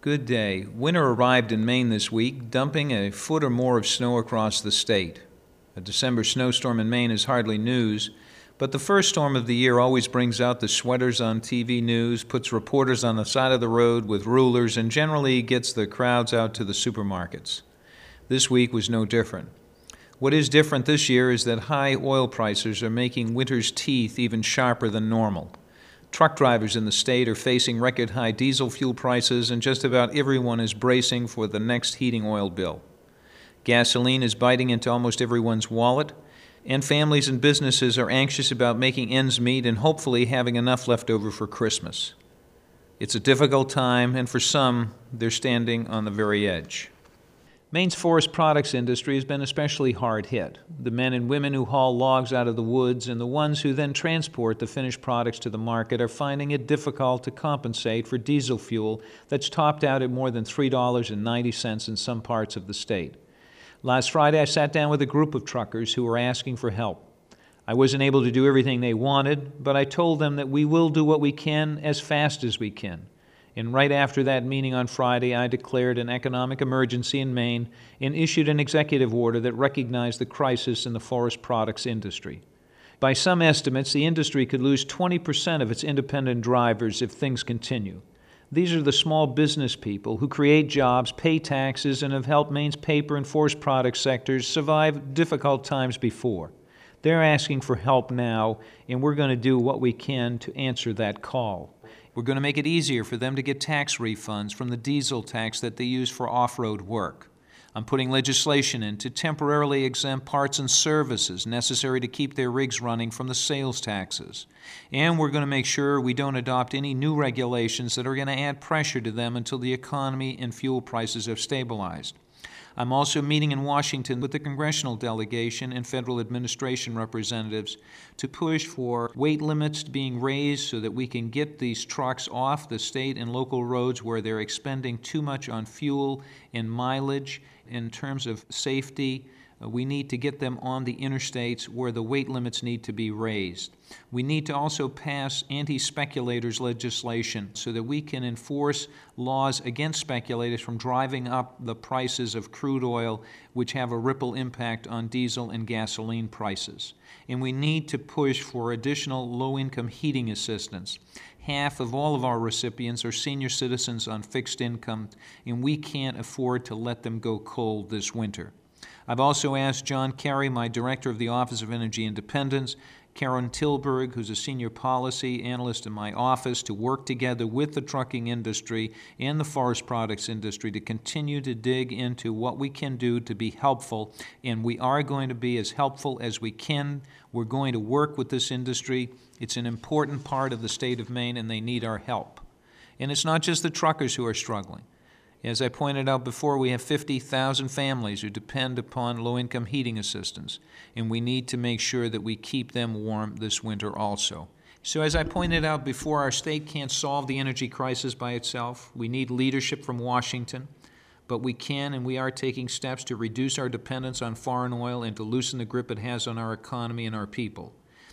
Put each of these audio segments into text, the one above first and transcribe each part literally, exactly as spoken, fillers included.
Good day. Winter arrived in Maine this week, dumping a foot or more of snow across the state. A December snowstorm in Maine is hardly news, but the first storm of the year always brings out the sweaters on T V news, puts reporters on the side of the road with rulers, and generally gets the crowds out to the supermarkets. This week was no different. What is different this year is that high oil prices are making winter's teeth even sharper than normal. Truck drivers in the state are facing record-high diesel fuel prices, and just about everyone is bracing for the next heating oil bill. Gasoline is biting into almost everyone's wallet, and families and businesses are anxious about making ends meet and hopefully having enough left over for Christmas. It's a difficult time, and for some, they're standing on the very edge. Maine's forest products industry has been especially hard hit. The men and women who haul logs out of the woods and the ones who then transport the finished products to the market are finding it difficult to compensate for diesel fuel that's topped out at more than three dollars and ninety cents in some parts of the state. Last Friday, I sat down with a group of truckers who were asking for help. I wasn't able to do everything they wanted, but I told them that we will do what we can as fast as we can. And right after that meeting on Friday, I declared an economic emergency in Maine and issued an executive order that recognized the crisis in the forest products industry. By some estimates, the industry could lose twenty percent of its independent drivers if things continue. These are the small business people who create jobs, pay taxes, and have helped Maine's paper and forest products sectors survive difficult times before. They're asking for help now, and we're going to do what we can to answer that call. We're going to make it easier for them to get tax refunds from the diesel tax that they use for off-road work. I'm putting legislation in to temporarily exempt parts and services necessary to keep their rigs running from the sales taxes. And we're going to make sure we don't adopt any new regulations that are going to add pressure to them until the economy and fuel prices have stabilized. I'm also meeting in Washington with the congressional delegation and federal administration representatives to push for weight limits being raised so that we can get these trucks off the state and local roads where they're expending too much on fuel and mileage. In terms of safety, uh, we need to get them on the interstates where the weight limits need to be raised. We need to also pass anti-speculators legislation so that we can enforce laws against speculators from driving up the prices of crude oil, which have a ripple impact on diesel and gasoline prices. And we need to push for additional low-income heating assistance. Half of all of our recipients are senior citizens on fixed income, and we can't afford to let them go cold this winter. I've also asked John Kerry, my director of the Office of Energy Independence, Karen Tilburg, who's a senior policy analyst in my office, to work together with the trucking industry and the forest products industry to continue to dig into what we can do to be helpful, and we are going to be as helpful as we can. We're going to work with this industry. It's an important part of the state of Maine, and they need our help. And it's not just the truckers who are struggling. As I pointed out before, we have fifty thousand families who depend upon low-income heating assistance, and we need to make sure that we keep them warm this winter also. So as I pointed out before, our state can't solve the energy crisis by itself. We need leadership from Washington, but we can and we are taking steps to reduce our dependence on foreign oil and to loosen the grip it has on our economy and our people.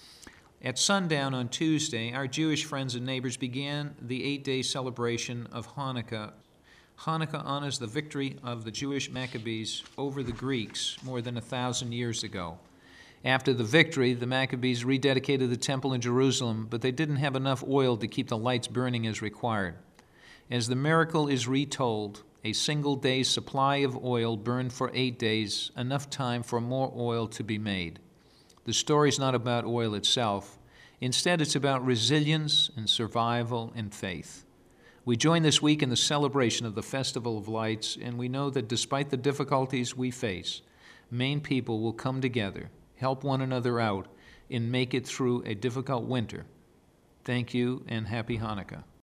At sundown on Tuesday, our Jewish friends and neighbors began the eight-day celebration of Hanukkah. Hanukkah honors the victory of the Jewish Maccabees over the Greeks more than a thousand years ago. After the victory, the Maccabees rededicated the temple in Jerusalem, but they didn't have enough oil to keep the lights burning as required. As the miracle is retold, a single day's supply of oil burned for eight days, enough time for more oil to be made. The story's not about oil itself. Instead, it's about resilience and survival and faith. We join this week in the celebration of the Festival of Lights, and we know that despite the difficulties we face, Maine people will come together, help one another out, and make it through a difficult winter. Thank you, and happy Hanukkah.